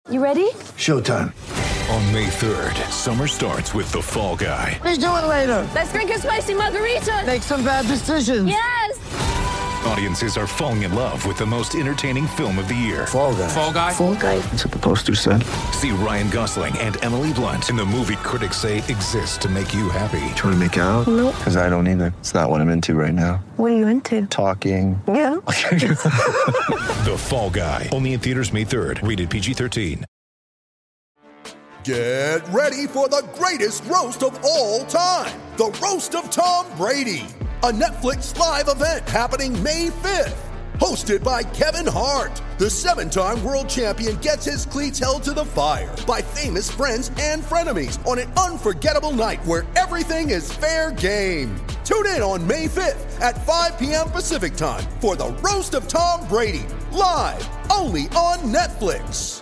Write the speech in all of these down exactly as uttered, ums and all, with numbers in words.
You ready? Showtime. On May third, summer starts with The Fall Guy. Let's do it later. Let's drink a spicy margarita. Make some bad decisions. Yes! Audiences are falling in love with the most entertaining film of the year. Fall Guy. Fall Guy? Fall Guy. That's what the poster said. See Ryan Gosling and Emily Blunt in the movie critics say exists to make you happy. Trying to make it out? Nope. Because I don't either. It's not what I'm into right now. What are you into? Talking. Yeah. The Fall Guy. Only in theaters May third. Rated P G thirteen. Get ready for the greatest roast of all time. The Roast of Tom Brady. A Netflix live event happening May fifth. Hosted by Kevin Hart. The seven-time world champion gets his cleats held to the fire by famous friends and frenemies on an unforgettable night where everything is fair game. Tune in on May fifth at five p.m. Pacific time for the Roast of Tom Brady. Live only on Netflix.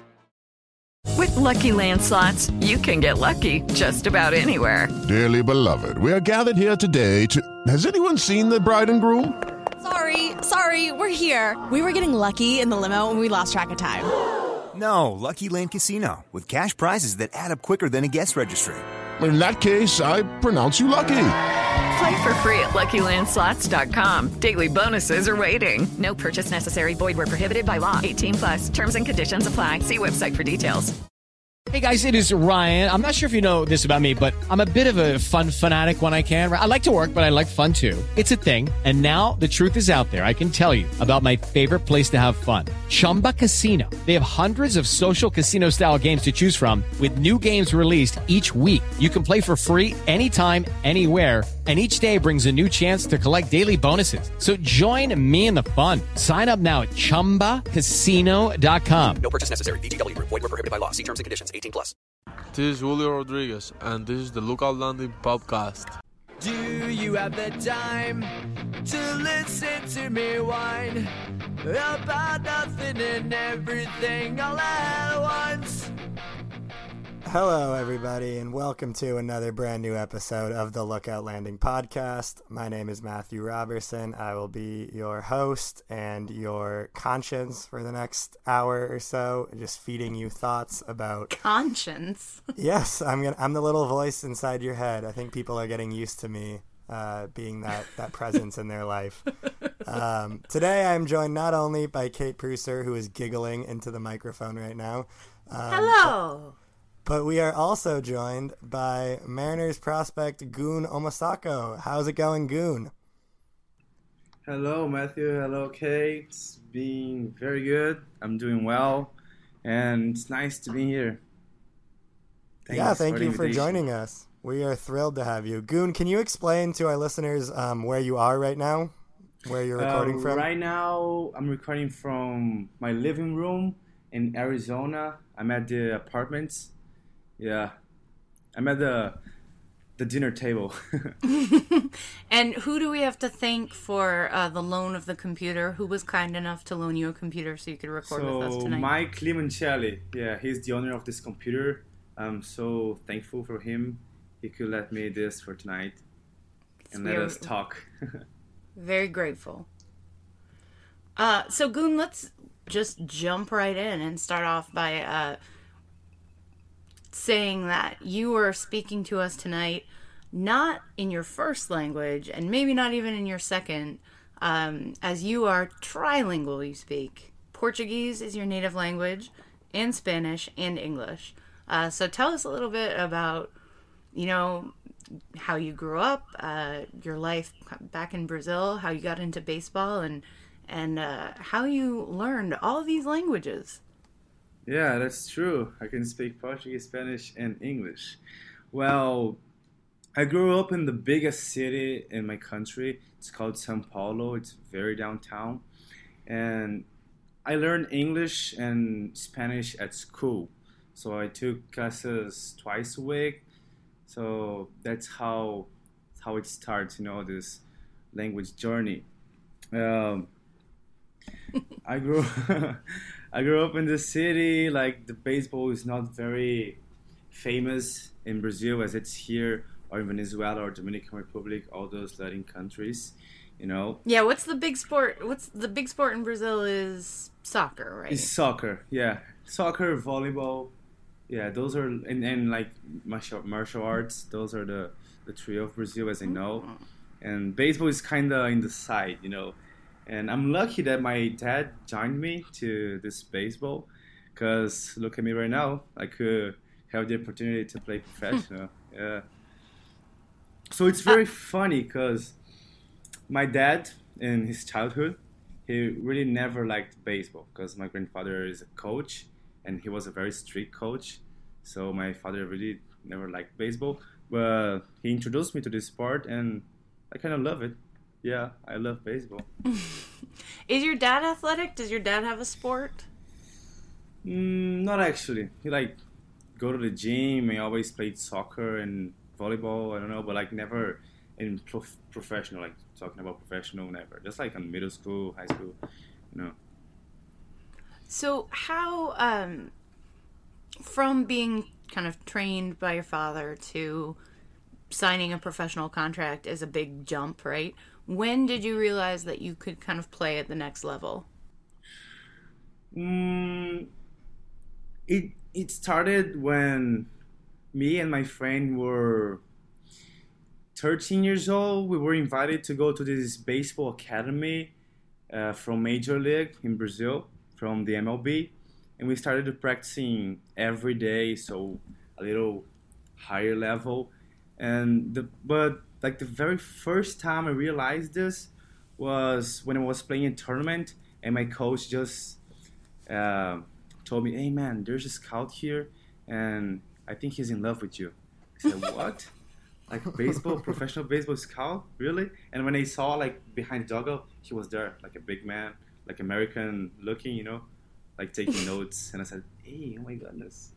With Lucky Land Slots, you can get lucky just about anywhere. Dearly beloved, we are gathered here today to... Has anyone seen the bride and groom? Sorry, sorry, we're here. We were getting lucky in the limo and we lost track of time. No, Lucky Land Casino, with cash prizes that add up quicker than a guest registry. In that case, I pronounce you lucky. Play for free at Lucky Land Slots dot com. Daily bonuses are waiting. No purchase necessary. Void where prohibited by law. eighteen plus. Terms and conditions apply. See website for details. Hey guys, it is Ryan. I'm not sure if you know this about me, but I'm a bit of a fun fanatic when I can. I like to work, but I like fun too. It's a thing. And now the truth is out there. I can tell you about my favorite place to have fun. Chumba Casino. They have hundreds of social casino style games to choose from with new games released each week. You can play for free anytime, anywhere. And each day brings a new chance to collect daily bonuses. So join me in the fun. Sign up now at chumba casino dot com. No purchase necessary. V G W. Void where prohibited by law. See terms and conditions. eighteen plus. This is Julio Rodriguez, and this is the Lookout Landing podcast. Do you have the time to listen to me whine about nothing and everything all at once? Hello, everybody, and welcome to another brand new episode of the Lookout Landing podcast. My name is Matthew Robertson. I will be your host and your conscience for the next hour or so, just feeding you thoughts about conscience. Yes, I'm gonna, I'm the little voice inside your head. I think people are getting used to me uh, being that that presence in their life. Um, today, I'm joined not only by Kate Pruser, who is giggling into the microphone right now. Um, Hello. But we are also joined by Mariners prospect Goon Omasako. How's it going, Goon? Hello, Matthew. Hello, Kate. It's been very good. I'm doing well, and it's nice to be here. Thanks yeah, thank for you for joining us. We are thrilled to have you. Goon, can you explain to our listeners um, where you are right now, where you're recording uh, from? Right now, I'm recording from my living room in Arizona. I'm at the apartment. Yeah, I'm at the the dinner table. And who do we have to thank for uh, the loan of the computer? Who was kind enough to loan you a computer so you could record so, with us tonight? Mike Limoncelli, yeah, he's the owner of this computer. I'm so thankful for him. He could let me this for tonight and let us talk. Very grateful. Uh, so, Goon, let's just jump right in and start off by... Uh, saying that you are speaking to us tonight not in your first language and maybe not even in your second, um, as you are trilingual. You speak Portuguese is your native language, and Spanish and English. Uh, so tell us a little bit about, you know, how you grew up, uh, your life back in Brazil, how you got into baseball, and and uh, how you learned all these languages. Yeah, that's true. I can speak Portuguese, Spanish, and English. Well, I grew up in the biggest city in my country. It's called São Paulo. It's very downtown. And I learned English and Spanish at school. So I took classes twice a week. So that's how how it starts, you know, this language journey. Um, I grew I grew up in the city. Like, the baseball is not very famous in Brazil as it's here, or in Venezuela or Dominican Republic, all those Latin countries. you know. Yeah, what's the big sport? What's the big sport in Brazil is soccer, right? It's soccer, yeah. Soccer, volleyball, yeah, those are, and, and like martial, martial arts, those are the, the three of Brazil, as I know. Mm-hmm. And baseball is kind of in the side, you know. And I'm lucky that my dad joined me to this baseball, because look at me right now. I could have the opportunity to play professional. Yeah. So it's very funny because my dad in his childhood, he really never liked baseball because my grandfather is a coach and he was a very strict coach. So my father really never liked baseball, but he introduced me to this sport and I kind of love it. Yeah, I love baseball. Is your dad athletic? Does your dad have a sport? Mm, not actually. He like go to the gym and always played soccer and volleyball. I don't know, but like never in prof- professional. Like talking about professional, never. Just like in middle school, high school, you know. So how, um, from being kind of trained by your father to signing a professional contract is a big jump, right? When did you realize that you could kind of play at the next level? Mm, it it started when me and my friend were thirteen years old. We were invited to go to this baseball academy uh, from Major League in Brazil, from the M L B. And we started practicing every day, so a little higher level. And the, but like the very first time I realized this was when I was playing a tournament and my coach just uh, told me, "Hey man, there's a scout here and I think he's in love with you." I said, "What? Like baseball, professional baseball scout? Really?" And when I saw like behind the dugout, he was there, like a big man, like American looking, you know, like taking notes. And I said, "Hey, oh my goodness."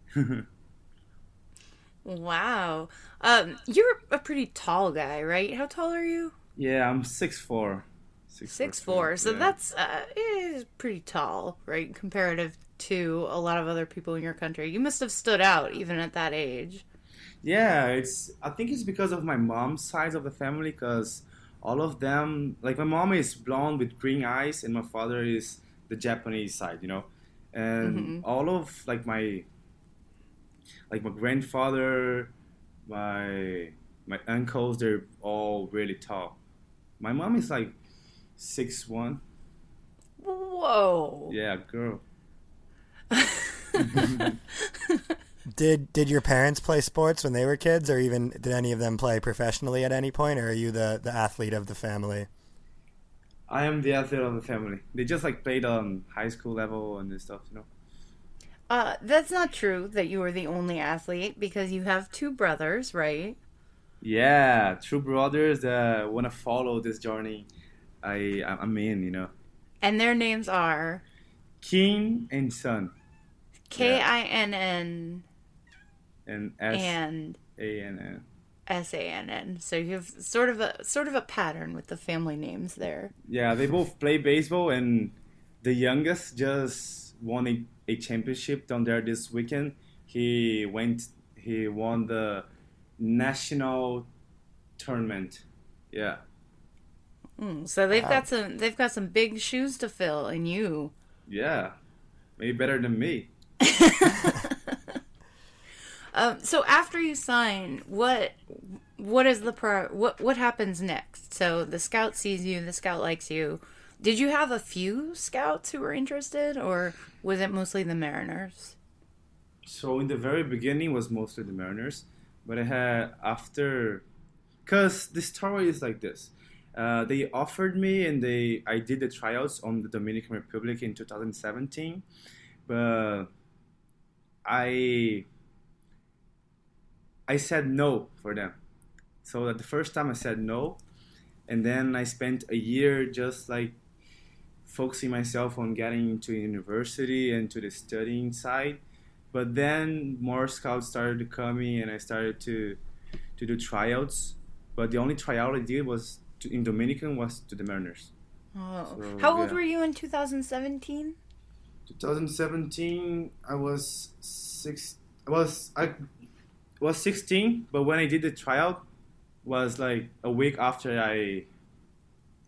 Wow. Um, you're a pretty tall guy, right? How tall are you? Yeah, I'm six foot four. Six, six foot four. So yeah. That's uh, is pretty tall, right? Comparative to a lot of other people in your country. You must have stood out even at that age. Yeah, it's. I think it's because of my mom's side of the family, because all of them, like my mom is blonde with green eyes, and my father is the Japanese side, you know, and mm-hmm. all of like my, like my grandfather, my my uncles, they're all really tall. My mom is like six one. Whoa. Yeah, girl. Did did your parents play sports when they were kids, or even did any of them play professionally at any point, or are you the, the athlete of the family? I am the athlete of the family. They just like played on high school level and this stuff, you know. Uh, that's not true that you were the only athlete, because you have two brothers, right? Yeah, two brothers that want to follow this journey I I'm in, you know. And their names are King and Son. K I N N and S and A N N. S A N N. So you have sort of a sort of a pattern with the family names there. Yeah, they both play baseball, and the youngest just won a, a championship down there this weekend. He went he won the national tournament. Yeah. Mm, so they've wow. got some they've got some big shoes to fill in you. Yeah. Maybe better than me. um, so after you sign, what what is the pro? What what happens next? So the scout sees you, the scout likes you. Did you have a few scouts who were interested, or was it mostly the Mariners? So in the very beginning, it was mostly the Mariners, but I had after, cause the story is like this. Uh, they offered me, and they I did the tryouts on the Dominican Republic in two thousand seventeen, but I I said no for them. So at the first time I said no, and then I spent a year just like focusing myself on getting into university and to the studying side. But then more scouts started to come in, and I started to to do tryouts. But the only tryout I did was to, in Dominican was to the Mariners. Oh, so, how old yeah. were you in two thousand seventeen? twenty seventeen, I was six. I was I was sixteen, but when I did the tryout, was like a week after I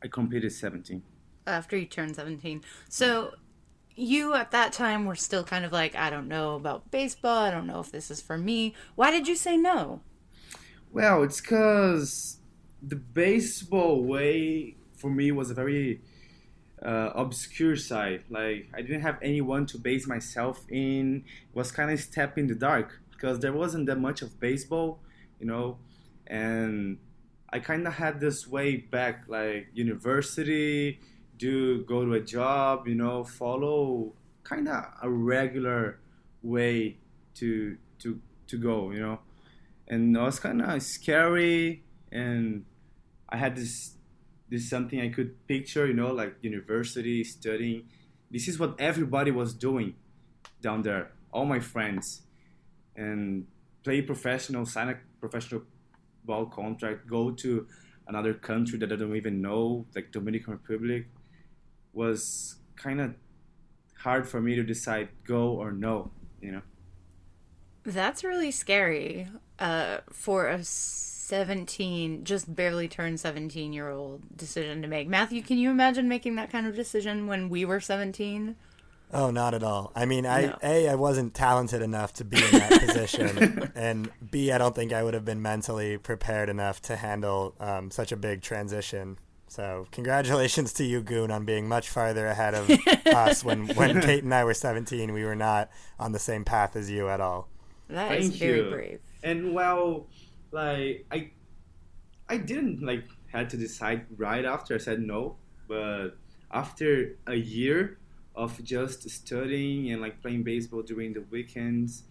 I completed seventeen. After you turned seventeen. So you at that time were still kind of like, I don't know about baseball. I don't know if this is for me. Why did you say no? Well, it's because the baseball way for me was a very uh, obscure side. Like, I didn't have anyone to base myself in. It was kind of a step in the dark because there wasn't that much of baseball, you know, and I kind of had this way back, like university, do go to a job, you know, follow kind of a regular way to to to go, you know, and it was kind of scary, and I had this this something I could picture, you know, like university studying. This is what everybody was doing down there, all my friends, and play professional, sign a professional ball contract, go to another country that I don't even know, like Dominican Republic. Was kind of hard for me to decide go or no, you know. That's really scary uh, for a seventeen, just barely turned seventeen year old decision to make. Matthew, can you imagine making that kind of decision when we were seventeen? Oh, not at all. I mean, I No. A, I wasn't talented enough to be in that position, and B, I don't think I would have been mentally prepared enough to handle um, such a big transition. So congratulations to you, Goon, on being much farther ahead of us. When, when Kate and I were seventeen, we were not on the same path as you at all. That Thank is very you. brave. And well, like I, I didn't like had to decide right after I said no, but after a year of just studying and like playing baseball during the weekends,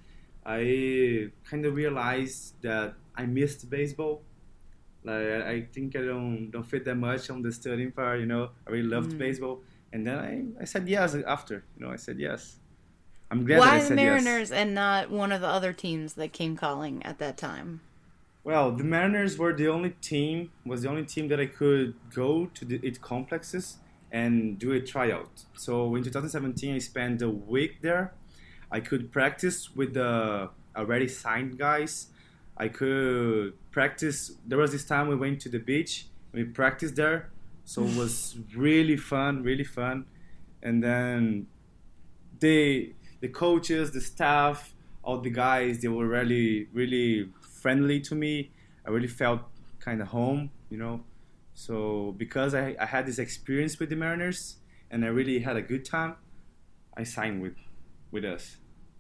I kind of realized that I missed baseball. Like I, I think I don't don't fit that much on the studying part, you know. I really loved Mm. baseball, and then I, I said yes after, you know. I said yes. I'm glad that Why I the said yes. Mariners and not one of the other teams that came calling at that time? Well, the Mariners were the only team, was the only team that I could go to the, its complexes and do a tryout. So in twenty seventeen, I spent a week there. I could practice with the already signed guys. I could practice. There was this time we went to the beach. We practiced there. So it was really fun, really fun. And then they, the coaches, the staff, all the guys, they were really, really friendly to me. I really felt kind of home, you know. So because I, I had this experience with the Mariners and I really had a good time, I signed with with us.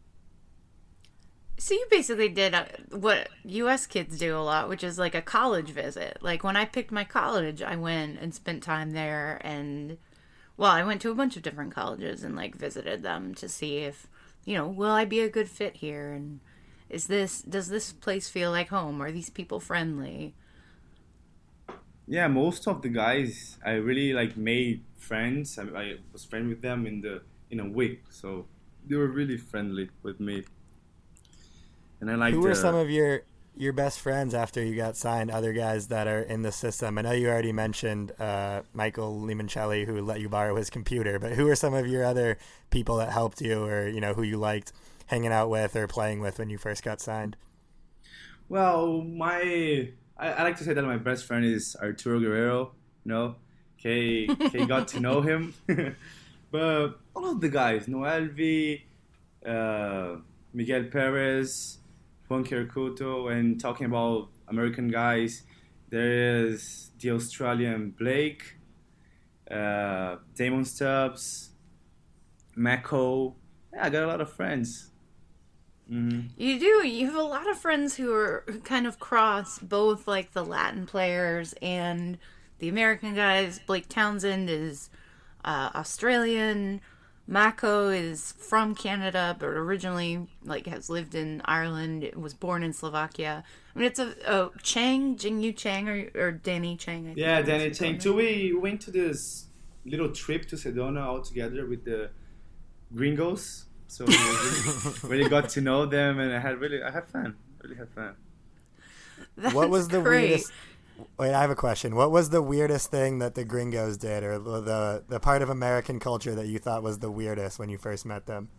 So you basically did uh, what U S kids do a lot, which is like a college visit. Like when I picked my college, I went and spent time there, and well, I went to a bunch of different colleges and like visited them to see if, you know, will I be a good fit here, and is this does this place feel like home? Are these people friendly? Yeah, most of the guys I really like made friends. I, I was friends with them in the in a week, so they were really friendly with me. And I like. Who were some of your your best friends after you got signed? Other guys that are in the system. I know you already mentioned uh, Michael Limoncelli, who let you borrow his computer. But who are some of your other people that helped you, or you know, who you liked hanging out with or playing with when you first got signed? Well, my I, I like to say that my best friend is Arturo Guerrero. You know, Kay Kay got to know him, but all of the guys, Noelvi, uh, Miguel Perez, Juan Kirkuto, and talking about American guys, there is the Australian Blake, uh, Damon Stubbs, Mako. Yeah, I got a lot of friends. Mm-hmm. You do. You have a lot of friends who are who kind of cross both like the Latin players and the American guys. Blake Townsend is uh, Australian. Mako is from Canada, but originally like has lived in Ireland. Was born in Slovakia. I mean, it's a oh, Chang, Jingyu Chang, or, or Danny Chang. I think Yeah, it was Danny his Chang name. too. We went to this little trip to Sedona all together with the gringos. So we really, really got to know them, and I had really, I had fun. Really had fun. That's What was the great. weirdest? Wait, I have a question. What was the weirdest thing that the gringos did, or the the, the part of American culture that you thought was the weirdest when you first met them?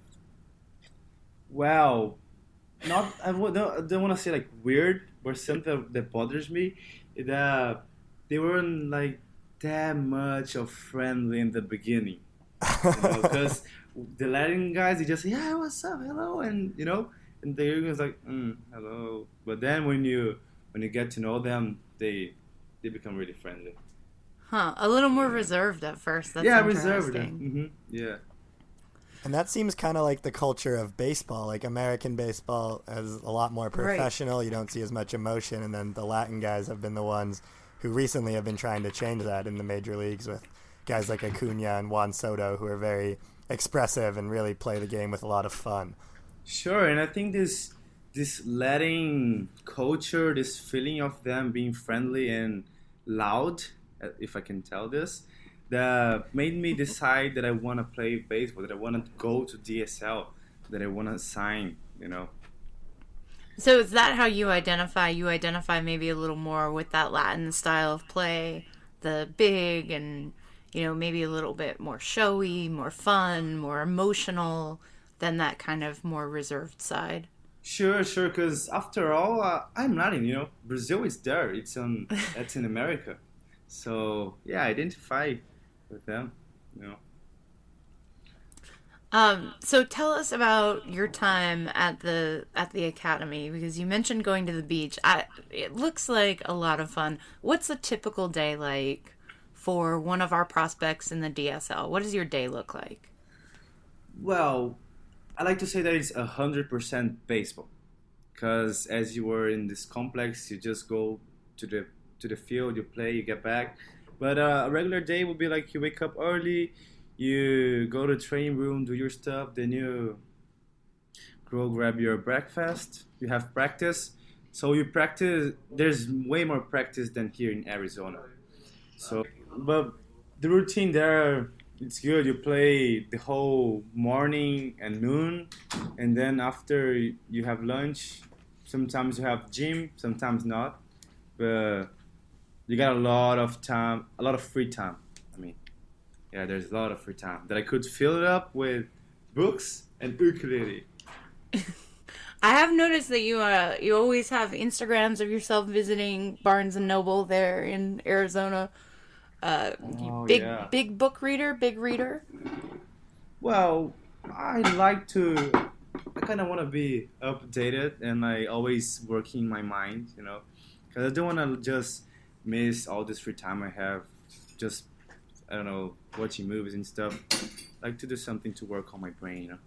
Wow, not I w- don't, I don't want to say like weird, but something that bothers me is that they weren't like that much of friendly in the beginning, because you know, the Latin guys, they just say, yeah, what's up, hello, and you know, and the Americans like, mm, hello. But then when you when you get to know them, they they become really friendly. Huh? A little more reserved at first. That's yeah, interesting. reserved. Mm-hmm. Yeah. And that seems kind of like the culture of baseball. Like American baseball is a lot more professional. Right. You don't see as much emotion. And then the Latin guys have been the ones who recently have been trying to change that in the major leagues with guys like Acuna and Juan Soto, who are very expressive and really play the game with a lot of fun. Sure. And I think this this Latin culture, this feeling of them being friendly and loud, if I can tell this, that made me decide that I want to play baseball, that I want to go to D S L, that I want to sign, you know. So is that how you identify? You identify maybe a little more with that Latin style of play, the big and, you know, maybe a little bit more showy, more fun, more emotional than that kind of more reserved side? Sure, sure, because after all, uh, I'm Latin, you know. Brazil is there. It's on Latin America. So, yeah, I identify with them, you know. Um, so tell us about your time at the at the academy, because you mentioned going to the beach. I, it looks like a lot of fun. What's a typical day like for one of our prospects in the D S L? What does your day look like? Well, I like to say that it's one hundred percent baseball, because as you were in this complex, you just go to the to the field, you play, you get back. But uh, a regular day would be like you wake up early, you go to the training room, do your stuff, then you go grab your breakfast, you have practice. So you practice, there's way more practice than here in Arizona. So, but the routine there, it's good. You play the whole morning and noon, and then after you have lunch, sometimes you have gym, sometimes not. But you got a lot of time, a lot of free time. I mean, yeah, there's a lot of free time that I could fill it up with books and ukulele. I have noticed that you uh you always have Instagrams of yourself visiting Barnes and Noble there in Arizona. Uh, oh, big yeah. big book reader, big reader. Well, I like to. I kind of want to be updated, and I always working my mind, you know, because I don't want to just miss all this free time I have. Just I don't know, watching movies and stuff. I like to do something to work on my brain, you know.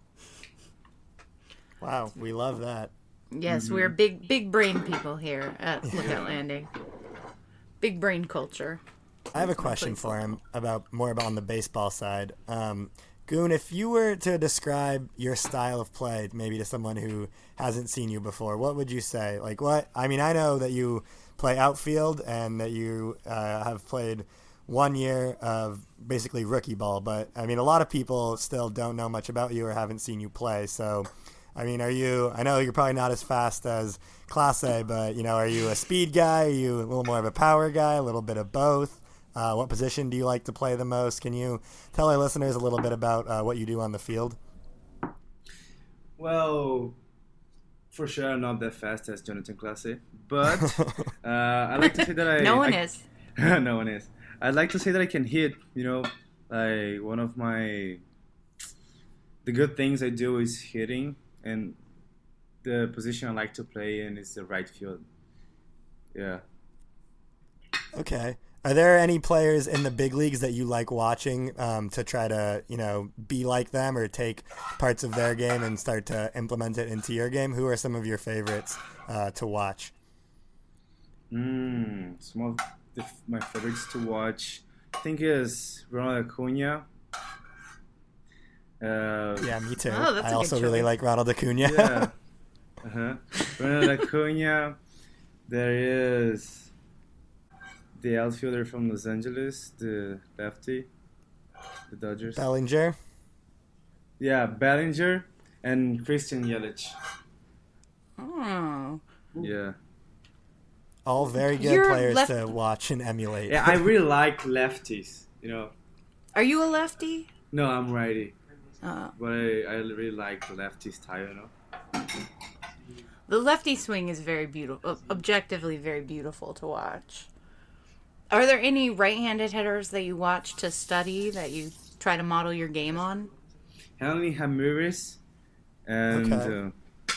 Wow, we love that. Yes, Mm-hmm. we're big big brain people here at Lookout Landing. Big brain culture. I have a question for him about more about on the baseball side. Um, Goon, if you were to describe your style of play, maybe to someone who hasn't seen you before, what would you say? Like what? I mean, I know that you play outfield and that you uh, have played one year of basically rookie ball, but I mean, a lot of people still don't know much about you or haven't seen you play. So, I mean, are you? I know you're probably not as fast as Clase, but you know, are you a speed guy? Are you a little more of a power guy? A little bit of both? Uh, what position do you like to play the most? Can you tell our listeners a little bit about uh, what you do on the field? Well, for sure, I'm not that fast as Jonathan Clase, but uh, I like to say that I. no one I, is. no one is. I'd like to say that I can hit. You know, like one of my the good things I do is hitting, and the position I like to play in is the right field. Yeah. Okay. Are there any players in the big leagues that you like watching um, to try to, you know, be like them or take parts of their game and start to implement it into your game? Who are some of your favorites uh, to watch? Mm, some of the, my favorites to watch, I think, is Ronald Acuna. Uh, yeah, me too. Oh, that's I a also good really choice. like Ronald Acuna. Yeah. Uh-huh. Ronald Acuna. There is the outfielder from Los Angeles, the lefty, the Dodgers. Bellinger. Yeah, Bellinger and Christian Yelich. Oh. Yeah. All very good You're players left- to watch and emulate. Yeah, I really like lefties, you know. Are you a lefty? No, I'm righty. Uh, But I, I really like the lefty style, you know. the lefty swing is very beautiful, objectively very beautiful to watch. Are there any right-handed hitters that you watch to study that you try to model your game on? Henley Ramirez and Okay. uh,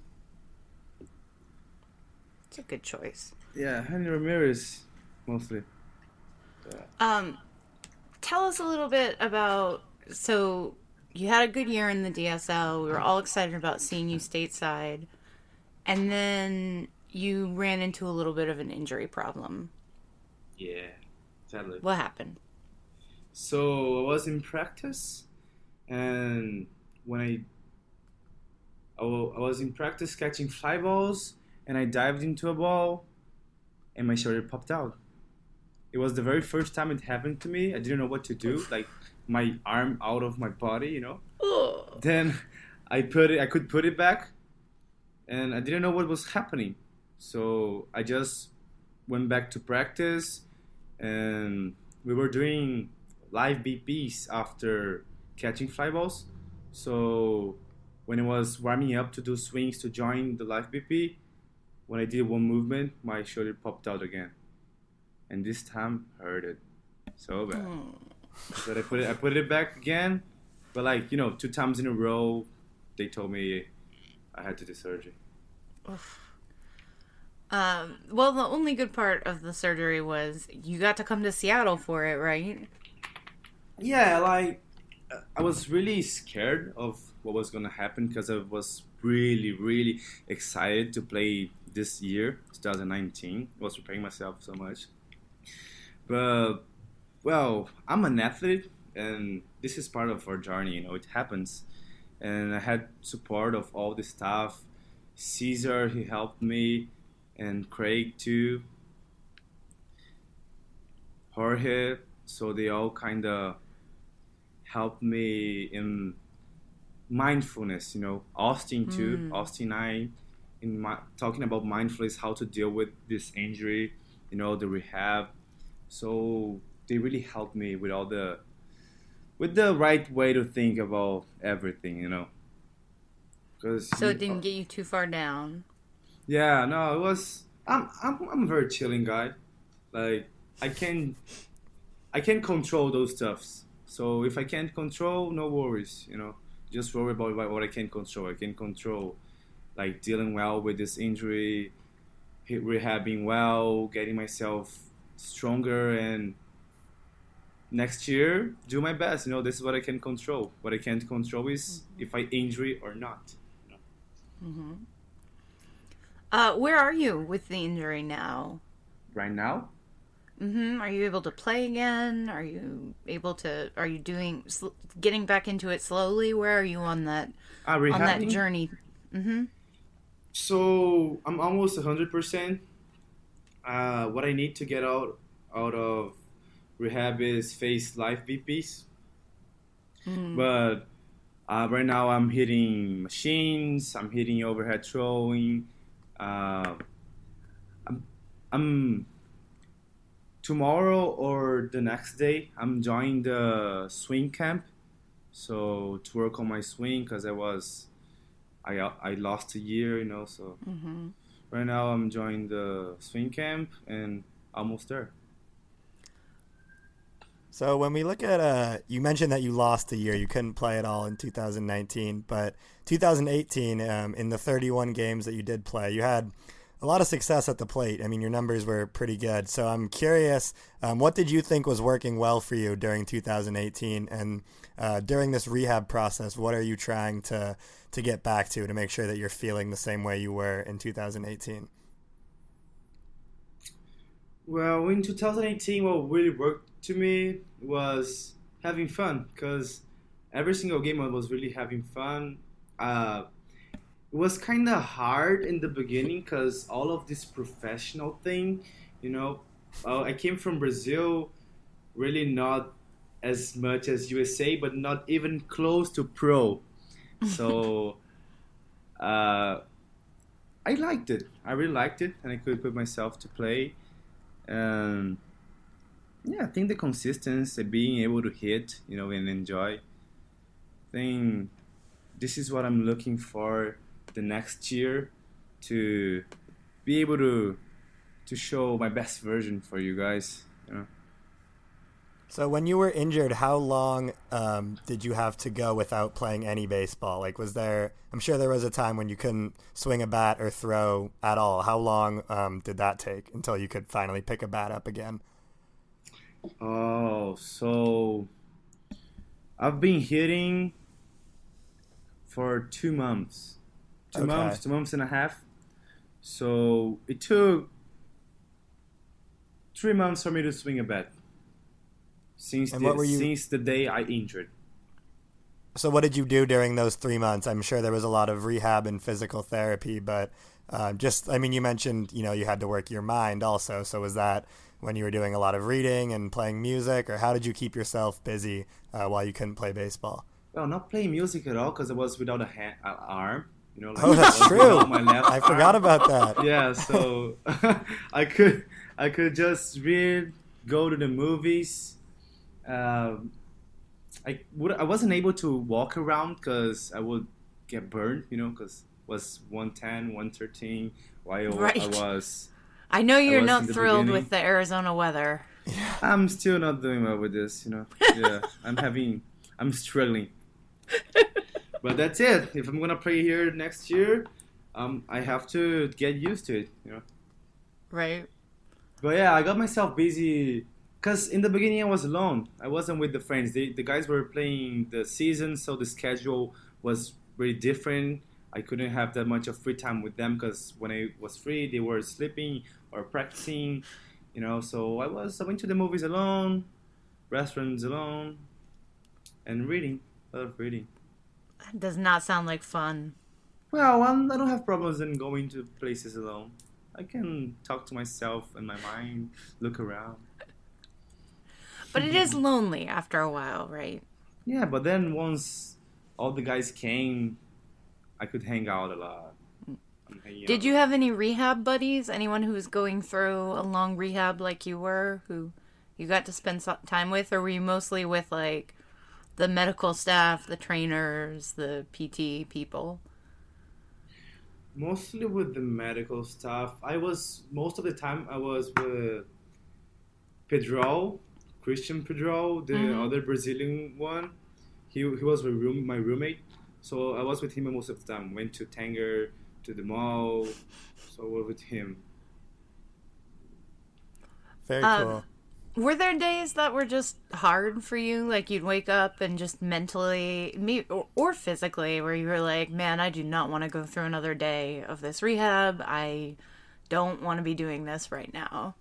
It's a good choice. yeah, Henley Ramirez mostly. Um, tell us a little bit about, so you had a good year in the D S L. We were all excited about seeing you stateside. And then you ran into a little bit of an injury problem. Yeah, sadly. What happened? So I was in practice, and when I I wa- I was in practice catching fly balls, and I dived into a ball, and my shoulder popped out. It was the very first time it happened to me. I didn't know what to do, like my arm out of my body, you know. Ugh. Then I put it. I could put it back, and I didn't know what was happening. So I just went back to practice, and we were doing live B Ps after catching fly balls. So when I was warming up to do swings to join the live B P, when I did one movement, my shoulder popped out again, and this time hurt it so bad. But I put it, I put it back again, but like you know, two times in a row, they told me I had to do surgery. Um, well, the only good part of the surgery was you got to come to Seattle for it, right? Yeah, like uh, I was really scared of what was gonna happen because I was really, really excited to play this year, twenty nineteen. I was preparing myself so much, but well, I'm an athlete, and this is part of our journey. You know, it happens, and I had support of all the staff. Caesar, he helped me, and Craig too. Jorge, so they all kind of helped me in mindfulness, you know. Austin too, Mm. Austin and I, in my, talking about mindfulness, how to deal with this injury, you know, the rehab. So they really helped me with all the, with the right way to think about everything, you know. Cause So you- it didn't get you too far down. yeah, no, it was. I'm I'm I'm a very chilling guy. Like I can, I can control those stuffs. So if I can't control, no worries. You know, just worry about what I can control. I can control, like dealing well with this injury, he- rehabbing well, getting myself stronger, and next year do my best. You know, this is what I can control. What I can't control is if I injury or not. Mm-hmm. Uh, where are you with the injury now? Right now. Mm-hmm. Are you able to play again? Are you able to? Are you doing sl- getting back into it slowly? Where are you on that Ah, on that rehabbing? journey? Mm-hmm. So I'm almost one hundred percent. Uh, what I need to get out out of rehab is face live B Ps. Mm. But uh, right now I'm hitting machines. I'm hitting overhead throwing. Uh, I'm, I'm tomorrow or the next day. I'm joining the swing camp, so to work on my swing because I was I I lost a year, you know. So Mm-hmm. right now I'm joining the swing camp and almost there. So when we look at, uh, you mentioned that you lost a year, you couldn't play at all in two thousand nineteen, but two thousand eighteen, um, in the thirty-one games that you did play, you had a lot of success at the plate. I mean, your numbers were pretty good. So I'm curious, um, what did you think was working well for you during two thousand eighteen? And uh, during this rehab process, what are you trying to, to get back to to make sure that you're feeling the same way you were in two thousand eighteen? Well, in two thousand eighteen, what really worked to me was having fun because every single game I was really having fun. Uh, it was kind of hard in the beginning because all of this professional thing, you know, uh, I came from Brazil, really not as much as U S A, but not even close to pro. So uh, I liked it. I really liked it, and I could put myself to play. Um, yeah, I think the consistency, being able to hit, you know, and enjoy. I think this is what I'm looking for the next year, to be able to to show my best version for you guys. You So when you were injured, how long um, did you have to go without playing any baseball? Like, was there, I'm sure there was a time when you couldn't swing a bat or throw at all. How long um, did that take until you could finally pick a bat up again? Oh, so I've been hitting for two months. Two Okay. months, two months and a half. So it took three months for me to swing a bat. Since And the, what were you- since the day I injured. So what did you do during those three months? I'm sure there was a lot of rehab and physical therapy, but uh, just, I mean, you mentioned, you know, you had to work your mind also. So was that when you were doing a lot of reading and playing music, or how did you keep yourself busy uh, while you couldn't play baseball? Well, not playing music at all because I was without a hand, an arm. You know, like Oh, that's I was true. without My left I forgot arm. about that. Yeah, so I could I could just read, go to the movies. Um, I would I wasn't able to walk around because I would get burned. You know, because was one ten, one thirteen. While Right. I was. I know you're was not in the thrilled beginning. with the Arizona weather. I'm still not doing well with this, you know. Yeah, I'm having, I'm struggling. But that's it. If I'm gonna play here next year, um, I have to get used to it, you know. Right. But yeah, I got myself busy because in the beginning I was alone. I wasn't with the friends. They, the guys were playing the season, so the schedule was really different. I couldn't have that much of free time with them because when I was free, they were sleeping or practicing. You know, so I was I went to the movies alone, restaurants alone, and reading. A lot of reading. That does not sound like fun. Well, I'm, I don't have problems in going to places alone. I can talk to myself in my mind, look around. But it is lonely after a while, right? Yeah, but then once all the guys came, I could hang out a lot. I'm hanging Did out. you have any rehab buddies? Anyone who was going through a long rehab like you were, who you got to spend so- time with? Or were you mostly with, like, the medical staff, the trainers, the P T people? Mostly with the medical stuff. I was, most of the time, I was with Pedro, Christian Pedro, the Mhm. other Brazilian one. He, he was my, room, my roommate. So I was with him most of the time. Went to Tanger, to the mall. So I was with him. Very Um, cool. Were there days that were just hard for you? Like you'd wake up and just mentally, me or, or physically, where you were like, man, I do not want to go through another day of this rehab. I don't want to be doing this right now.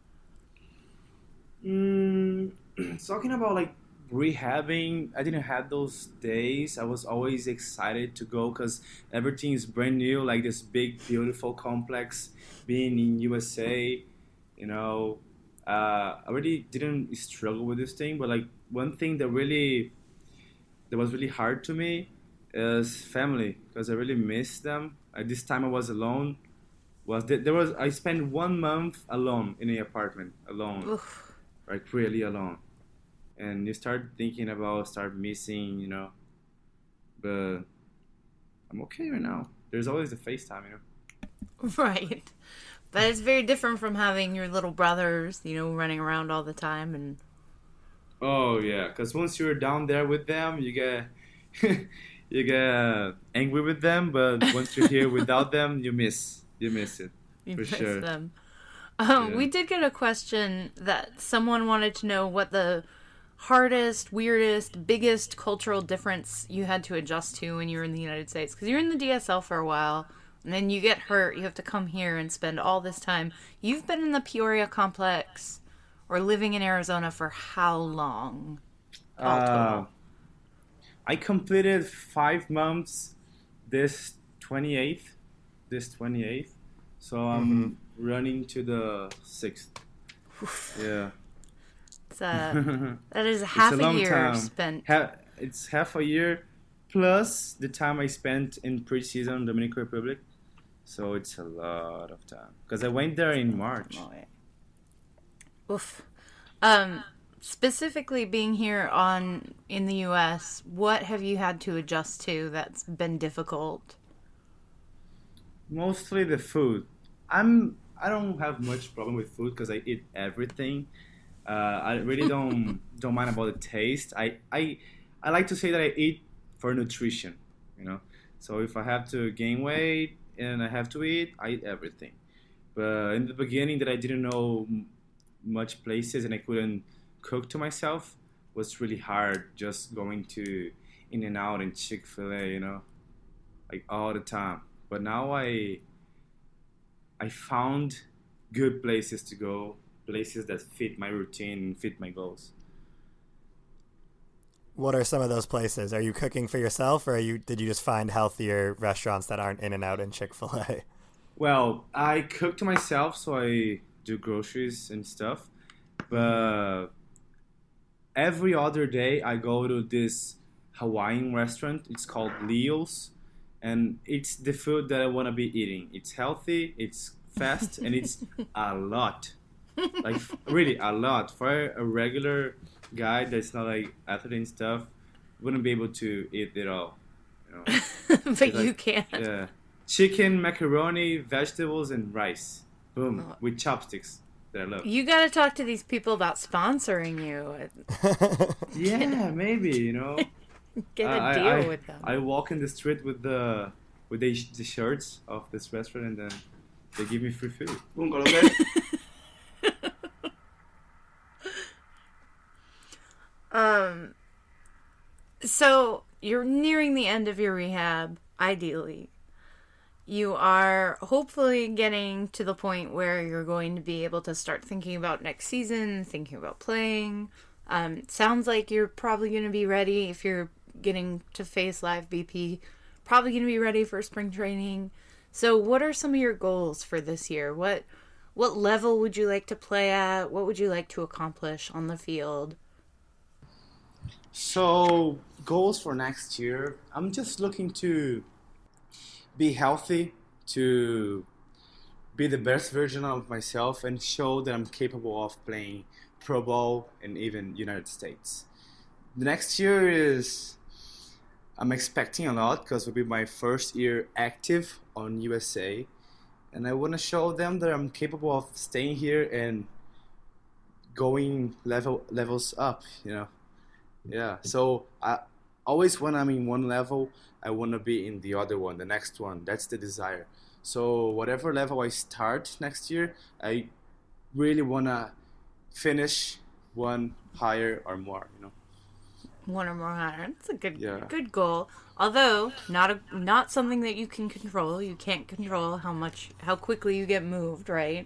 Mm, talking about like rehabbing, I didn't have those days. I was always excited to go because everything is brand new, like this big, beautiful complex being in U S A, you know. Uh, I really didn't struggle with this thing, but like one thing that really, that was really hard to me is family because I really missed them. At this time I was alone. Was there, there was I spent one month alone in an apartment, alone. Oof. Like really alone, and you start thinking about start missing, you know. But I'm okay right now. There's always the FaceTime, you know. Right. But it's very different from having your little brothers, you know, running around all the time. And Oh yeah, because once you're down there with them, you get you get angry with them. But once you're here without them, you miss you miss it you for miss sure. them. Um, Yeah. We did get a question that someone wanted to know what the hardest, weirdest, biggest cultural difference you had to adjust to when you were in the United States. Because you're in the D S L for a while, and then you get hurt. You have to come here and spend all this time. You've been in the Peoria complex or living in Arizona for how long? All Uh, total? I completed five months this twenty-eighth, this twenty-eighth. So I'm running to the sixth. Yeah. It's, uh, that is It's half a, long year time. spent. Ha- it's half a year plus the time I spent in preseason in Dominican Republic. So it's a lot of time. Because I went there in March. Oof. Um, specifically being here on in the U S, what have you had to adjust to that's been difficult? Mostly the food. I'm I don't have much problem with food because I eat everything. Uh, I really don't don't mind about the taste. I, I I like to say that I eat for nutrition, you know. So if I have to gain weight and I have to eat, I eat everything. But in the beginning, that I didn't know m- much places and I couldn't cook to myself, was really hard. Just going to In-N-Out and Chick-fil-A, you know, like all the time. But now I I found good places to go, places that fit my routine, fit my goals. What are some of those places? Are you cooking for yourself, or are you did you just find healthier restaurants that aren't In-N-Out and Chick-fil-A? Well, I cook to myself, so I do groceries and stuff. But every other day, I go to this Hawaiian restaurant. It's called Leo's, and it's the food that I want to be eating. It's healthy, it's fast, and it's a lot. Like, really, a lot. For a regular guy that's not like athlete and stuff, wouldn't be able to eat it all. You know? But like, you can. Yeah. Chicken, macaroni, vegetables, and rice. Boom. Oh. With chopsticks that I love. You got to talk to these people about sponsoring you. Yeah, maybe, you know. Get a I, deal I, with them. I walk in the street with the with the, the shirts of this restaurant, and then they give me free food. Um, so you're nearing the end of your rehab, ideally. You are hopefully getting to the point where you're going to be able to start thinking about next season, thinking about playing. Um, sounds like you're probably going to be ready if you're getting to face live B P, probably going to be ready for spring training. So what are some of your goals for this year? What, what level would you like to play at? What would you like to accomplish on the field? So, goals for next year, I'm just looking to be healthy, to be the best version of myself, and show that I'm capable of playing pro ball and even United States. The next year is, I'm expecting a lot because it'll be my first year active on U S A, and I want to show them that I'm capable of staying here and going level levels up, you know. Yeah, so I always when I'm in one level, I want to be in the other one, the next one. That's the desire. So whatever level I start next year, I really want to finish one higher or more, you know. One or more higher. That's a good Yeah. good goal. Although not a not something that you can control. You can't control how much how quickly you get moved, right?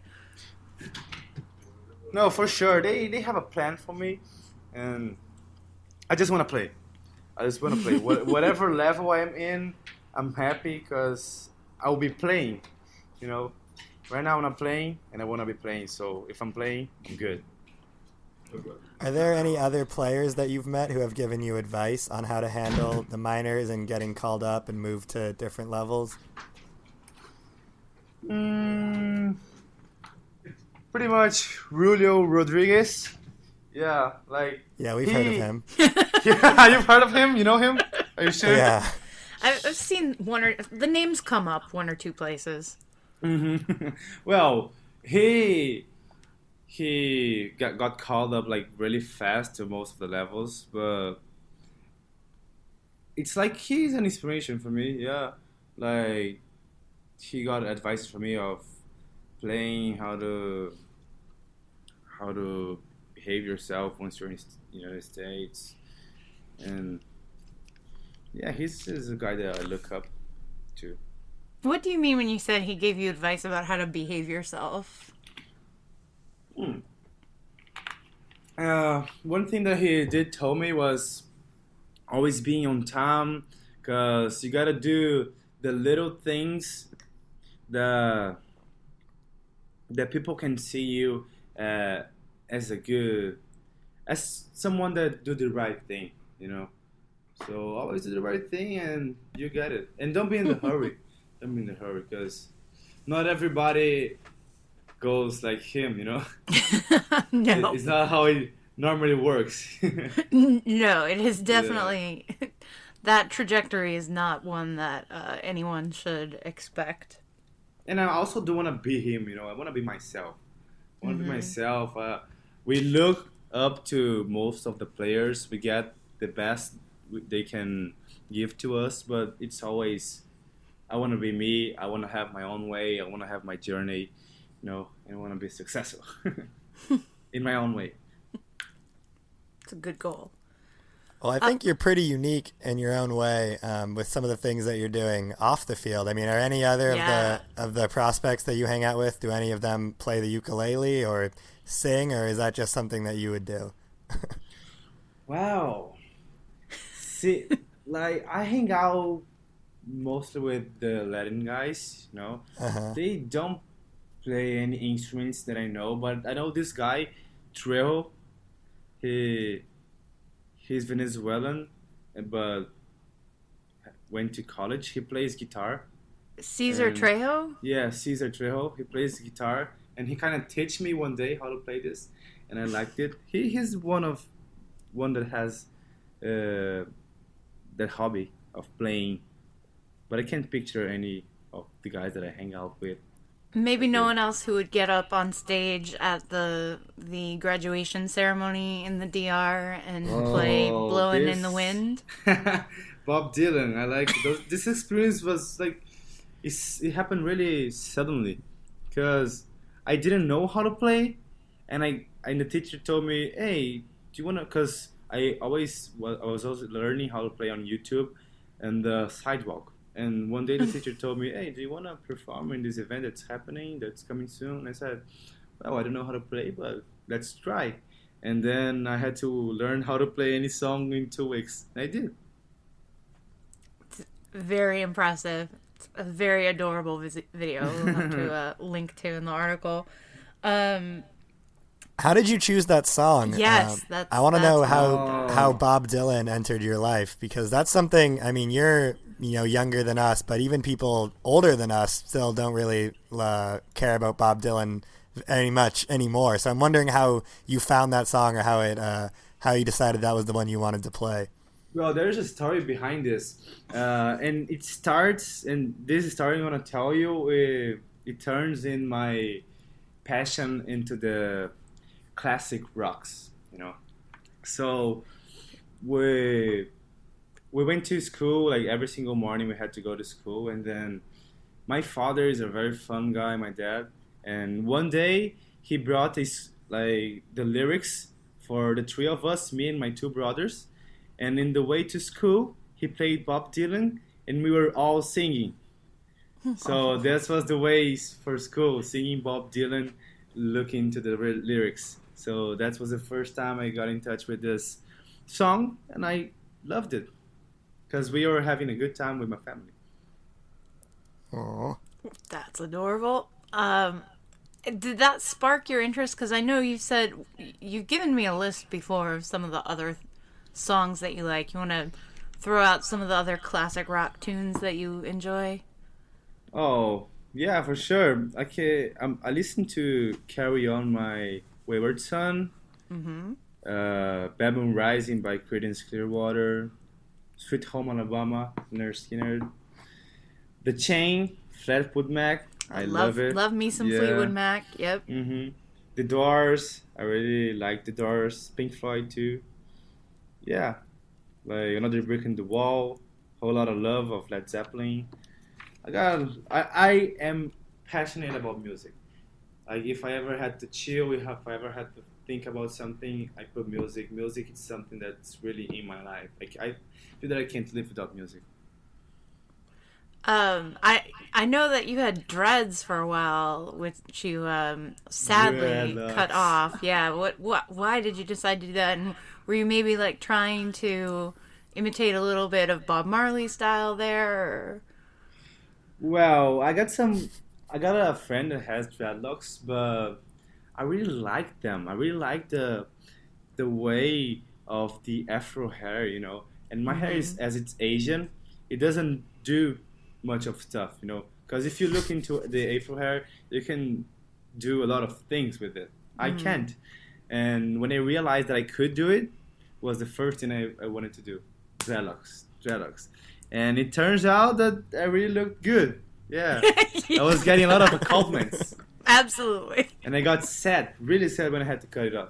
No, for sure. They they have a plan for me, and I just want to play. I just want to play. What, whatever level I'm in, I'm happy because I'll be playing. You know, right now I'm not playing, and I want to be playing. So if I'm playing, I'm good. Are there any other players that you've met who have given you advice on how to handle the minors and getting called up and moved to different levels? Mm, pretty much Julio Rodriguez. Yeah, like... Yeah, we've he... heard of him. Yeah, you've heard of him? You know him? Are you sure? Yeah. I've I've seen one or... The names come up one or two places. Mm-hmm. Well, he... He got, got called up, like, really fast to most of the levels, but... It's like he's an inspiration for me, yeah. Like, he got advice from me of playing, how to... How to... behave yourself once you're in the United States, and yeah, he's, he's a guy that I look up to. What do you mean when you said he gave you advice about how to behave yourself? Hmm. Uh, one thing that he did tell me was always being on time, because you gotta do the little things that that people can see you uh, as a good, as someone that do the right thing, you know. So always do the right thing, and you get it. And don't be in the hurry. Don't be in the hurry, because not everybody goes like him, you know. No, it's not how it normally works. No, it is definitely yeah. That trajectory is not one that uh, anyone should expect. And I also do want to be him, you know. I want to be myself. I want to mm-hmm. be myself. Uh, we look up to most of the players. We get the best they can give to us, but it's always, I want to be me. I want to have my own way. I want to have my journey, you know, and I want to be successful in my own way. It's a good goal. Well, I think uh, you're pretty unique in your own way um, with some of the things that you're doing off the field. I mean, are any other yeah. of the of the prospects that you hang out with, do any of them play the ukulele or sing, or is that just something that you would do? Wow. See, like, I hang out mostly with the Latin guys, you know. Uh-huh. They don't play any instruments that I know, but I know this guy, Trejo, he... He's Venezuelan, but went to college. He plays guitar. Cesar and, Trejo? Yeah, Cesar Trejo. He plays guitar, and he kind of taught me one day how to play this, and I liked it. He he's one of one that has uh, that hobby of playing, but I can't picture any of the guys that I hang out with. Maybe no one else who would get up on stage at the the graduation ceremony in the D R and oh, play "Blowing this... in the Wind." Bob Dylan, I like those. This experience was like, it's, it happened really suddenly, because I didn't know how to play, and I and the teacher told me, "Hey, do you wanna?" Because I always well, I was also learning how to play on YouTube and the sidewalk. And one day the teacher told me, "Hey, do you want to perform in this event that's happening, that's coming soon?" And I said, "Well, I don't know how to play, but let's try." And then I had to learn how to play any song in two weeks. And I did. It's very impressive. It's a very adorable vis- video we'll have to uh, link to in the article. Um, how did you choose that song? Yes, um, that's, I want to know how oh. how Bob Dylan entered your life, because that's something. I mean, you're you know younger than us, but even people older than us still don't really uh, care about Bob Dylan any much anymore. So I'm wondering how you found that song, or how it uh, how you decided that was the one you wanted to play. Well, there's a story behind this, uh, and it starts. And this story I'm gonna tell you. It, it turns in my passion into the classic rocks, you know. So we we went to school, like every single morning we had to go to school, and then my father is a very fun guy, my dad, and one day he brought his like the lyrics for the three of us, me and my two brothers, and in the way to school he played Bob Dylan and we were all singing. So that was the way for school, singing Bob Dylan, looking to the lyrics. So that was the first time I got in touch with this song, and I loved it because we were having a good time with my family. Aww. That's adorable. Um, did that spark your interest? Because I know you said you've given me a list before of some of the other songs that you like. You want to throw out some of the other classic rock tunes that you enjoy? Oh, yeah, for sure. Okay, um, I listen to Carry On My Wayward Son, mm-hmm. uh, Baboon Rising by Creedence Clearwater, Sweet Home Alabama, Lynyrd Skynyrd, The Chain, Fleetwood Mac, I, I love, love it. Love me some yeah. Fleetwood Mac, yep. Mm-hmm. The Doors, I really like The Doors, Pink Floyd too. Yeah, like Another Brick in the Wall, Whole Lot of Love of Led Zeppelin. I got, I, I am passionate about music. Like if I ever had to chill, if I ever had to think about something, I put music. Music is something that's really in my life. Like I feel that I can't live without music. Um, I I know that you had dreads for a while, which you um sadly Dreadlocks. cut off. Yeah. What what? Why did you decide to do that? And were you maybe like trying to imitate a little bit of Bob Marley style there? Or? Well, I got some. I got a friend that has dreadlocks, but I really like them. I really like the the way of the Afro hair, you know. And my mm-hmm. hair is, as it's Asian, it doesn't do much of stuff, you know. Because if you look into the Afro hair, you can do a lot of things with it. Mm-hmm. I can't. And when I realized that I could do it, was the first thing I, I wanted to do. Dreadlocks, dreadlocks. And it turns out that I really looked good. Yeah. I was getting a lot of compliments. Absolutely. And I got sad, really sad when I had to cut it off.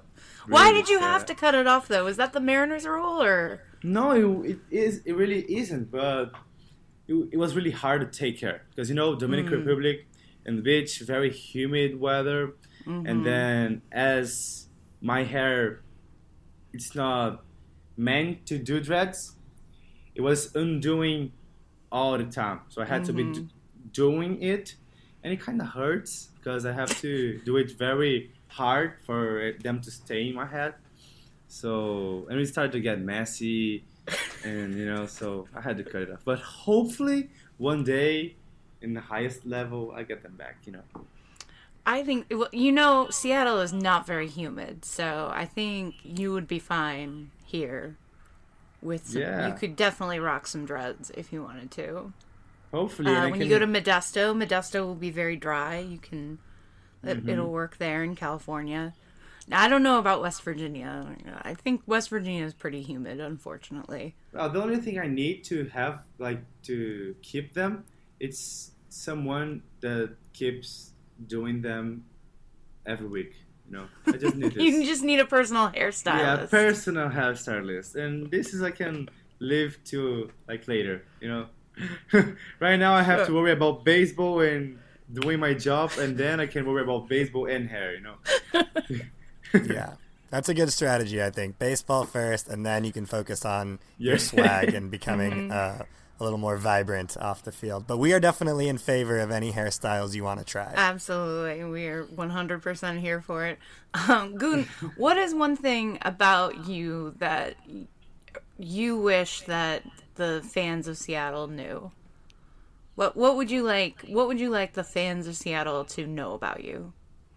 Why really did you sad. have to cut it off, though? Was that the Mariners' rule, or? No, it, it is. It really isn't. But it, it was really hard to take care because you know Dominican Mm. Republic and the beach, very humid weather, Mhm. and then as my hair, it's not meant to do dreads. It was undoing all the time, so I had to be Mhm. d- doing it, and it kind of hurts because I have to do it very hard for it- them to stay in my head. So and it started to get messy, and you know, so I had to cut it off. But hopefully, one day, in the highest level, I get them back. You know. I think, well, you know, Seattle is not very humid, so I think you would be fine here. With some, Yeah. you could definitely rock some dreads if you wanted to. Hopefully, Uh, and I when can... you go to Modesto, Modesto will be very dry. You can, it, Mhm. it'll work there in California. Now, I don't know about West Virginia. I think West Virginia is pretty humid, unfortunately. Well, the only thing I need to have, like, to keep them, it's someone that keeps doing them every week. You know, I just need this. You just need a personal hairstylist. Yeah, personal hairstylist, and this is I can live to like later. You know, right now I have to worry about baseball and doing my job, and then I can worry about baseball and hair. You know. Yeah, that's a good strategy, I think. Baseball first, and then you can focus on your Yeah. swag and becoming Mm-hmm. uh, a little more vibrant off the field. But we are definitely in favor of any hairstyles you want to try. Absolutely. We are one hundred percent here for it. Um, Goon, what is one thing about you that you wish that the fans of Seattle knew? What what would you like what would you like the fans of Seattle to know about you?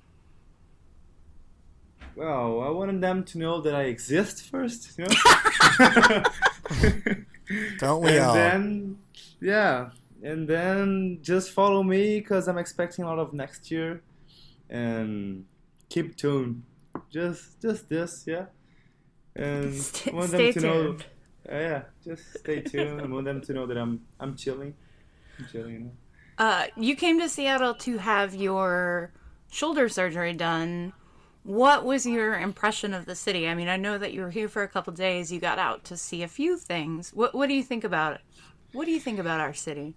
Well, I wanted them to know that I exist first, you know? Don't we and all? then, yeah, and then just follow me because I'm expecting a lot of next year, and keep tuned. Just, just this, yeah. And Stay- I want stay them to know, tuned. uh, yeah, just stay tuned. I want them to know that I'm, I'm chilling, I'm chilling, you know. Uh, you came to Seattle to have your shoulder surgery done. What was your impression of the city? I mean, I know that you were here for a couple days. You got out to see a few things. What What do you think about it? What do you think about our city?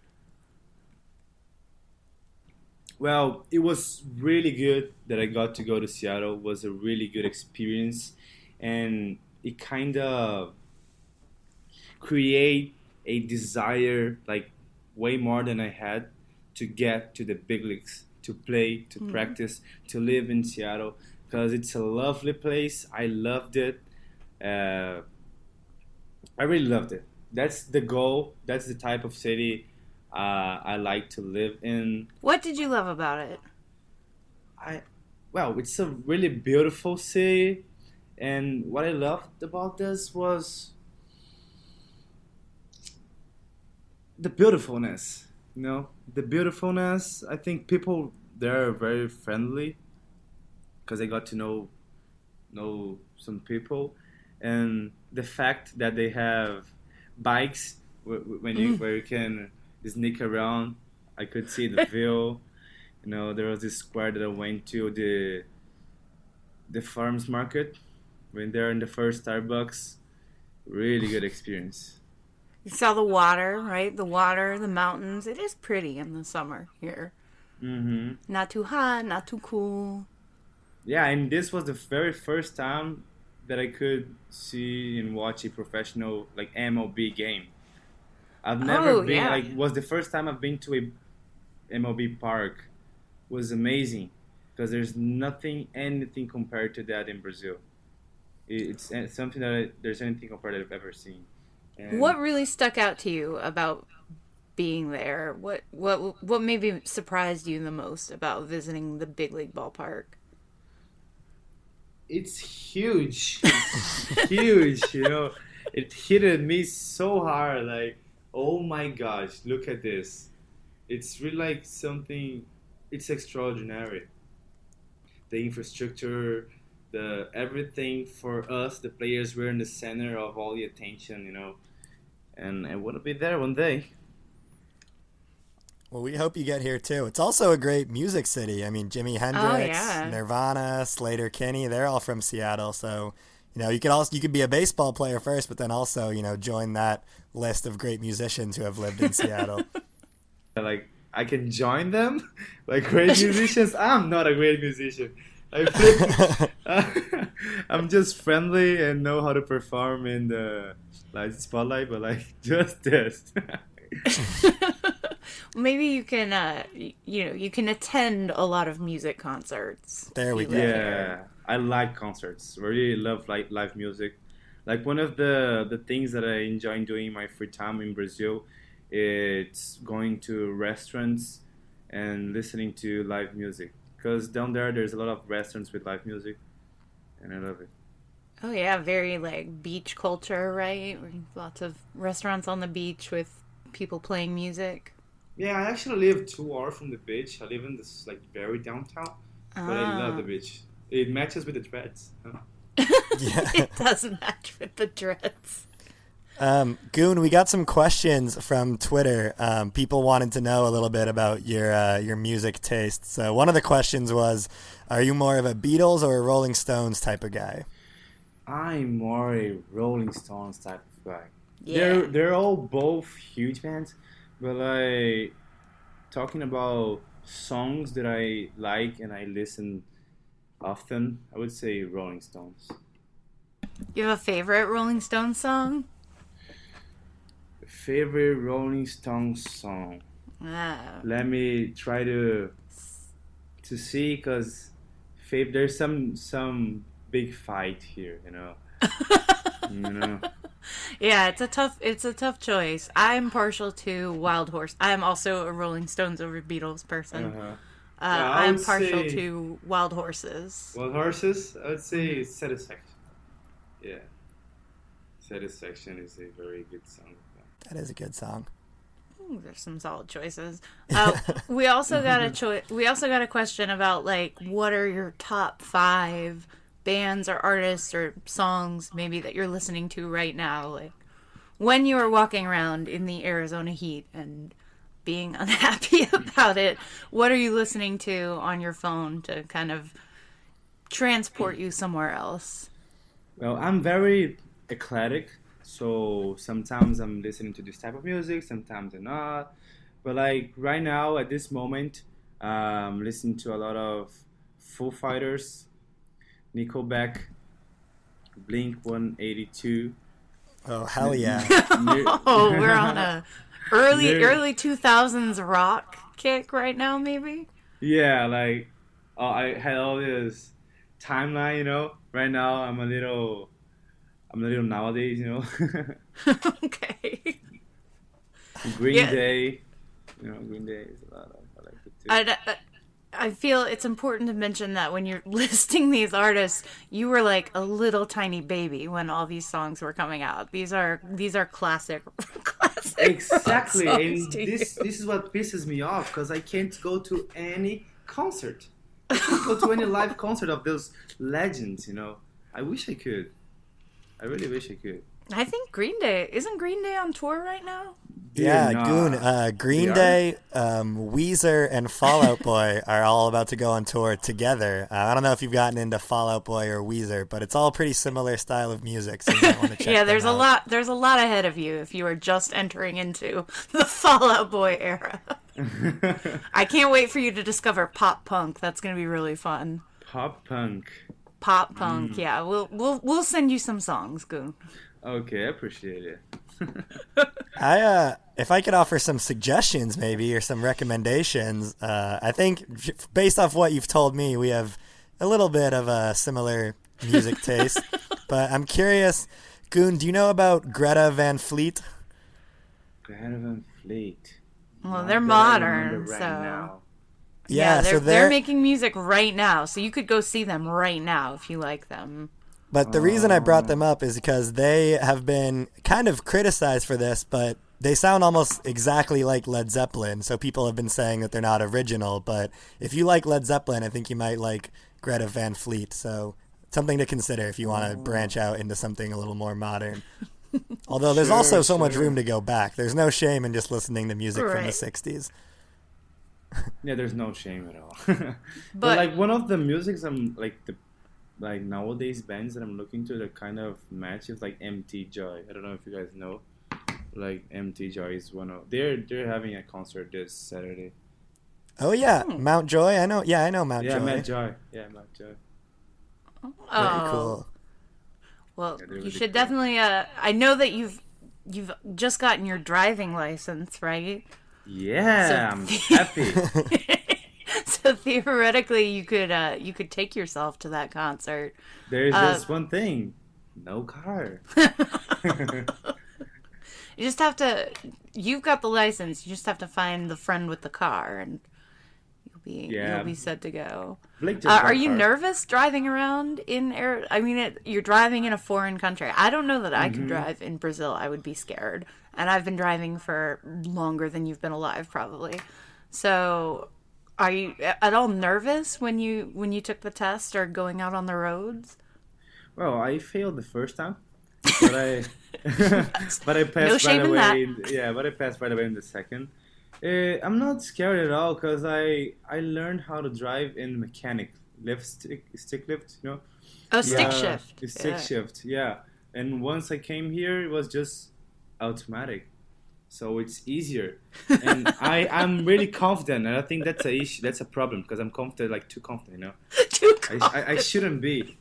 Well, it was really good that I got to go to Seattle. It was a really good experience, and it kind of create a desire, like way more than I had, to get to the big leagues, to play, to Mhm. practice, to live in Seattle, because it's a lovely place. I loved it. Uh, I really loved it. That's the goal. That's the type of city uh, I like to live in. What did you love about it? I, well, it's a really beautiful city, and what I loved about this was the beautifulness. You know, the beautifulness. I think people there are very friendly because I got to know know some people, and the fact that they have bikes wh- wh- when you Mm. where you can sneak around. I could see the view. You know, there was this square that I went to, the the farmers market. Went there in the first Starbucks. Really good experience. You saw the water, right? The water, the mountains. It is pretty in the summer here. Mm-hmm. Not too hot, not too cool. Yeah, and this was the very first time that I could see and watch a professional like M L B game. I've never Oh, been yeah. like was the first time I've been to a M L B park. It was amazing because there's nothing anything compared to that in Brazil. It- It's, it's something that I, there's anything compared that I've ever seen. And What really stuck out to you about being there? What what what maybe surprised you the most about visiting the big league ballpark? It's huge. It's huge, you know. It hit me so hard, like, oh my gosh, look at this. It's really like something, it's extraordinary. The infrastructure, the everything for us, the players, we're in the center of all the attention, you know. And I want to be there one day. Well, we hope you get here too. It's also a great music city. I mean, Jimi Hendrix, yeah. Nirvana, Slater Kinney, they're all from Seattle. So, you know, you could also you could be a baseball player first, but then also, you know, join that list of great musicians who have lived in Seattle. Like, I can join them? Like, great musicians? I'm not a great musician. I flip, uh, I'm just friendly and know how to perform in the like spotlight, but like just this. Maybe you can, uh, you know, you can attend a lot of music concerts. There we go. Yeah, I like concerts. Really love like live music. Like one of the the things that I enjoy doing in my free time in Brazil, it's going to restaurants and listening to live music. Because down there, there's a lot of restaurants with live music, and I love it. Oh yeah, very like beach culture, right? Lots of restaurants on the beach with people playing music. Yeah, I actually live two hours from the beach. I live in this like very downtown, ah. but I love the beach. It matches with the dreads. Huh? Yeah. It doesn't match with the dreads. Um, Goon, we got some questions from Twitter. Um, people wanted to know a little bit about your uh, your music taste. So one of the questions was, are you more of a Beatles or a Rolling Stones type of guy? I'm more a Rolling Stones type of guy. Yeah. They're they're all both huge bands, but like talking about songs that I like and I listen often, I would say Rolling Stones. You have a favorite Rolling Stones song? Favorite Rolling Stones song. Ah. Let me try to to see, because there's some some big fight here, you know. you know. Yeah, it's a tough it's a tough choice. I'm partial to Wild Horse. I'm also a Rolling Stones over Beatles person. Uh-huh. Uh, yeah, I I'm would partial say, to Wild Horses. Wild Horses? I would say Satisfaction. Yeah. Satisfaction is a very good song. That is a good song. Ooh, there's some solid choices. Uh, we also got a cho- We also got a question about like, what are your top five bands or artists or songs maybe that you're listening to right now? Like, when you are walking around in the Arizona heat and being unhappy about it, what are you listening to on your phone to kind of transport you somewhere else? Well, I'm very eclectic. So sometimes I'm listening to this type of music, sometimes I'm not. But like right now, at this moment, I'm listening to a lot of Foo Fighters, Nickelback, Blink one eighty-two. Oh, hell yeah. Oh, we're on a early Near, early two thousands rock kick right now, maybe? Yeah, like oh, I had all this timeline, you know. Right now, I'm a little... I'm a little nowadays, you know. Okay. Green yeah. Day, you know, Green Day is a lot of, I like it too. I, I feel it's important to mention that when you're listing these artists, you were like a little tiny baby when all these songs were coming out. These are these are classic, classic. Exactly, and to this you. this is what pisses me off, because I can't go to any concert. I can't go to any live concert of those legends. You know, I wish I could. I really wish I could. I think Green Day isn't Green Day on tour right now. Yeah, not. Goon. Uh, Green Day, um, Weezer, and Fall Out Boy are all about to go on tour together. Uh, I don't know if you've gotten into Fall Out Boy or Weezer, but it's all pretty similar style of music, so you might want to check Yeah, there's them a out. lot. There's a lot ahead of you if you are just entering into the Fall Out Boy era. I can't wait for you to discover pop punk. That's going to be really fun. Pop punk. Pop punk, mm. yeah. We'll we'll we'll send you some songs, Goon. Okay, I appreciate it. I uh, if I could offer some suggestions, maybe, or some recommendations, uh, I think based off what you've told me, we have a little bit of a similar music taste. But I'm curious, Goon, do you know about Greta Van Fleet? Greta Van Fleet. Well, Not they're that I modern, remember right so now. Yeah, yeah, they're, so they're they're making music right now, so you could go see them right now if you like them. But the reason I brought them up is because they have been kind of criticized for this, but they sound almost exactly like Led Zeppelin. So people have been saying that they're not original. But if you like Led Zeppelin, I think you might like Greta Van Fleet. So something to consider if you want to branch out into something a little more modern. Although there's Sure, also so much sure. room to go back. There's no shame in just listening to music from the Right. sixties. Yeah, there's no shame at all. but, But- like one of the musics I'm like the like nowadays bands that I'm looking to that kind of match is like M T Joy. I don't know if you guys know. Like M T Joy is one of they're they're having a concert this Saturday. Oh yeah, Mount Joy. I know. Yeah, I know Mount Yeah, Joy. Mount Joy. Yeah, Mount Joy. Very Oh. cool. Well, Yeah, they're you really should cool. definitely. Uh, I know that you've you've just gotten your driving license, right? Yeah, So- I'm happy. So theoretically, you could uh, you could take yourself to that concert. There's Uh, just one thing. No car. You just have to. You've got the license. You just have to find the friend with the car, and you'll be Yeah. you'll be set to go. Blake just Uh, got are a you car. nervous driving around in air? I mean, it, you're driving in a foreign country. I don't know that I could Mhm. drive in Brazil. I would be scared, and I've been driving for longer than you've been alive, probably. So, are you at all nervous when you when you took the test or going out on the roads? Well, I failed the first time, but I but I passed No shame right in away. that. In, yeah, but I passed right away in the second. Uh, I'm not scared at all because I I learned how to drive in mechanic lift stick stick lift, you know. Oh, stick Yeah, shift. the Stick Yeah. shift, yeah. And once I came here, it was just automatic, so it's easier. And I I'm really confident, and I think that's a issue. That's a problem because I'm confident, like too confident, you know. Too I, I, I shouldn't be.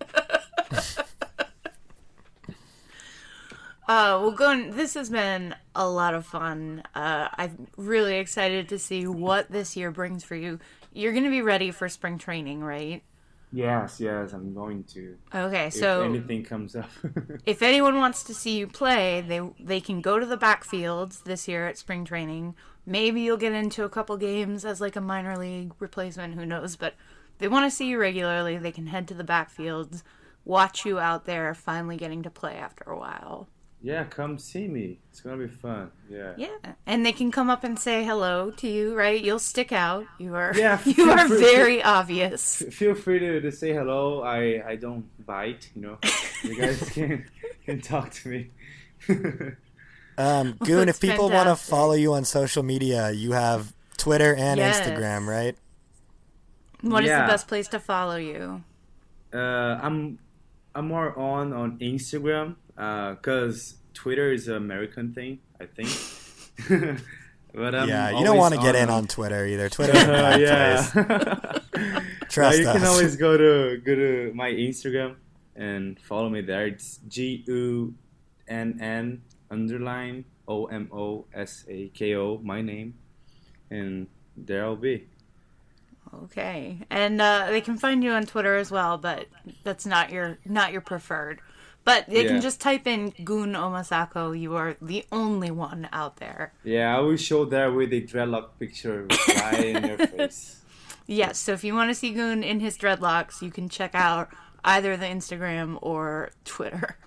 Uh, well, going. This has been a lot of fun. Uh, I'm really excited to see what this year brings for you. You're going to be ready for spring training, right? Yes, yes, I'm going to. Okay, if so anything comes up. if anyone wants to see you play, they they can go to the backfields this year at spring training. Maybe you'll get into a couple games as like a minor league replacement. Who knows? But if they want to see you regularly, they can head to the backfields, watch you out there, finally getting to play after a while. Yeah, come see me. It's gonna be fun. Yeah. Yeah, and they can come up and say hello to you, right? You'll stick out. You are Yeah, you feel are free- very obvious. F- Feel free to, to say hello. I, I don't bite, you know. You guys can can talk to me. Um, Goon, if That's people want to fantastic. follow you on social media, you have Twitter and Yes. Instagram, right? What is Yeah. the best place to follow you? Uh, I'm I'm more on on Instagram because Twitter is an American thing, I think. But I'm yeah, you don't always want to get in on on Twitter either. Twitter's a bad yeah. place. Trust No, you us. can always go to go to my Instagram and follow me there. It's G U N N underline O M O S A K O, my name, and there I'll be. Okay, and uh, they can find you on Twitter as well, but that's not your not your preferred. But they Yeah. can just type in Gun Omasako. You are the only one out there. Yeah, I will show there with a dreadlock picture right in your face. Yes, so if you want to see Gun in his dreadlocks, you can check out either the Instagram or Twitter.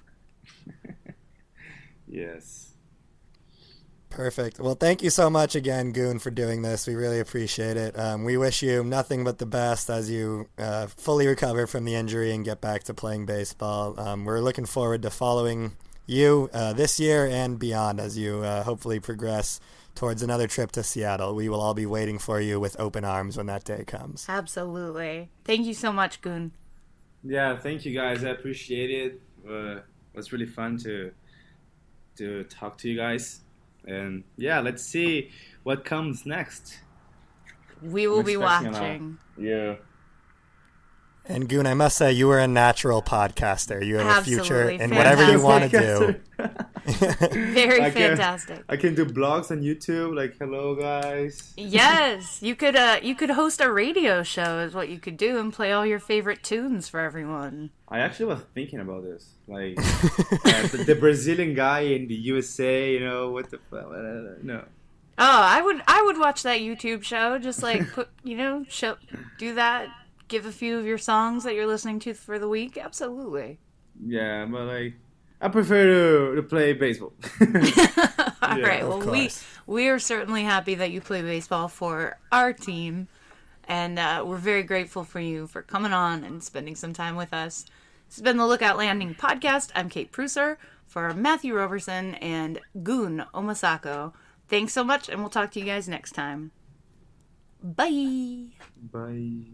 Yes. Perfect. Well, thank you so much again, Goon, for doing this. We really appreciate it. Um, we wish you nothing but the best as you uh, fully recover from the injury and get back to playing baseball. Um, we're looking forward to following you uh, this year and beyond as you uh, hopefully progress towards another trip to Seattle. We will all be waiting for you with open arms when that day comes. Absolutely. Thank you so much, Gun. Yeah, thank you guys. I appreciate it. Uh, it was really fun to to talk to you guys. And yeah, let's see what comes next. We will I'm be expecting a lot. watching. Yeah. And Goon, I must say, you were a natural podcaster. You have Absolutely a future in whatever you want to do. Very I can- fantastic. I can do blogs on YouTube, like hello guys. Yes, you could uh you could host a radio show is what you could do and play all your favorite tunes for everyone. I actually was thinking about this, like uh, the, the Brazilian guy in the U S A. You know what the fuck? Uh, no. Oh, I would I would watch that YouTube show. Just like put you know show do that. Give a few of your songs that you're listening to for the week. Absolutely. Yeah, but like I prefer to, to play baseball. All Yeah, right. of Well, we course. we are certainly happy that you play baseball for our team, and uh, we're very grateful for you for coming on and spending some time with us. This has been the Lookout Landing podcast. I'm Kate Pruser for Matthew Roberson and Gun Omasako. Thanks so much, and we'll talk to you guys next time. Bye! Bye!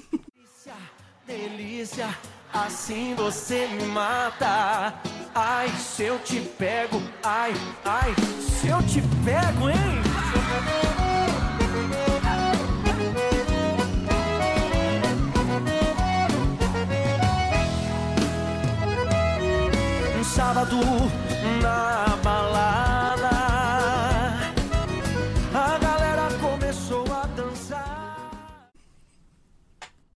Delícia, assim você me mata. Ai, se eu te pego, ai, ai, se eu te pego, hein? Um sábado na balada.